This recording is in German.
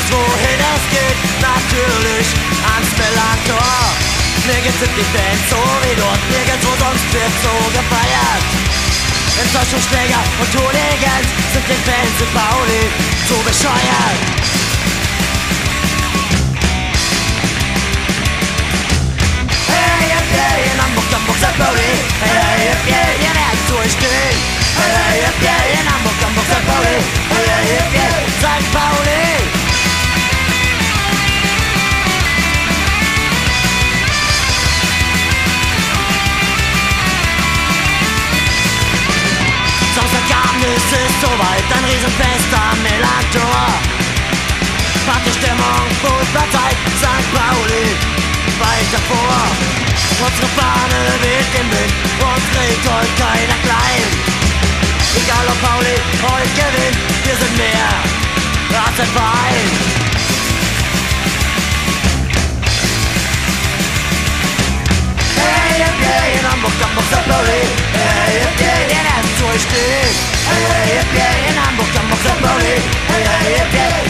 weiß, wohin es geht, natürlich ans Millantor. Nirgends sind die Fans so wie dort, nirgendwo sonst wird so gefeiert. Enttäuschungsschläger und Hooligans sind den Fans in Pauli so bescheuert. Hey, yeah, in Hamburg, St. Pauli. Hey, yeah, ihr werdet durchstehen. Hey, yeah, in Hamburg, St. Pauli. Hey, yeah, St. Pauli. Samstagabend ist es soweit, ein Riesenfest am Millantor. Partystimmung, Fußballzeit, St. Pauli, weit davor. Unsere Fahne weht im Wind, uns kriegt heute keiner klein. Egal ob Pauli heute gewinnt, wir sind mehr als ein Verein. Hey, yeah, in Hamburg, St. Pauli. Hey, yeah, in Essen durchstehen. Hey, yeah, in Hamburg, St. Pauli. Hey, yeah.